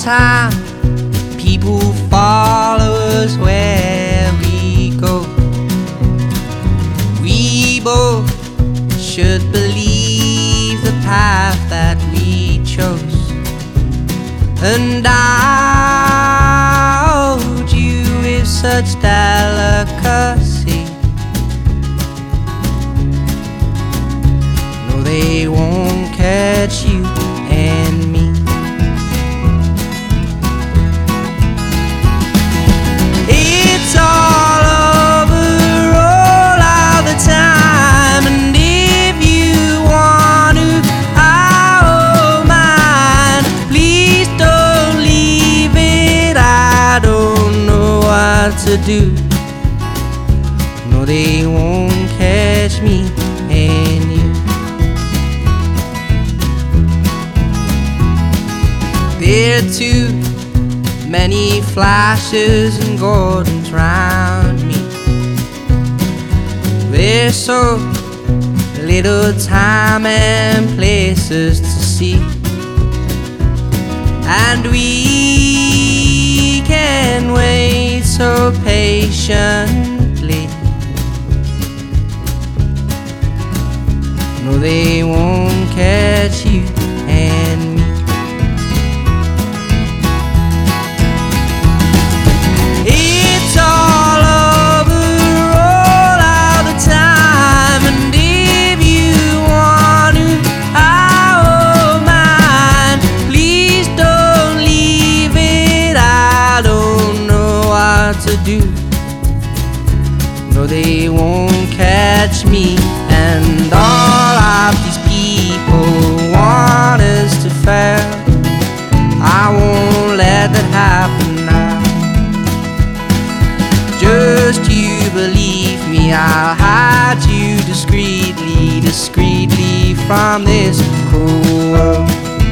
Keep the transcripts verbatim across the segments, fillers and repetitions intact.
time, people follow us where we go. We both should believe the path that we chose, and I hold you with such delicacy. No, they won't catch you and me. It's all over all of the time, and if you want to, I don't mind. Please don't leave it, I don't know what to do. No, they won't catch me and you. There are too many flashes and Gordons round me. There's so little time and places to see, and we can wait so patiently. No, they won't catch you and me. It's all over all of the time, and if you want to, I don't mind. Please don't leave it, I don't know what to do. No, they won't catch me, and all of these people want us to fail. I won't let that happen now. Just you believe me, I'll hide you discreetly, discreetly from this cruel world.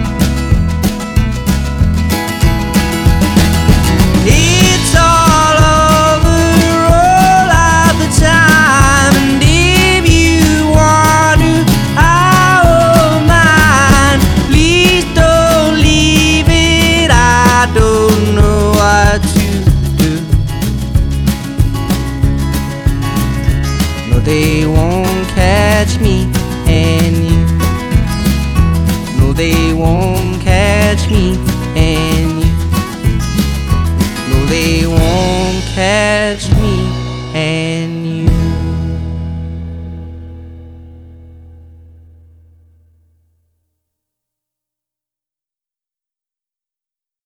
It's all over all of the time, and if you want to, I don't mind. Please don't leave it, I don't know what to do. No, they won't catch me and you. No, they won't catch me and you. No, they won't catch me.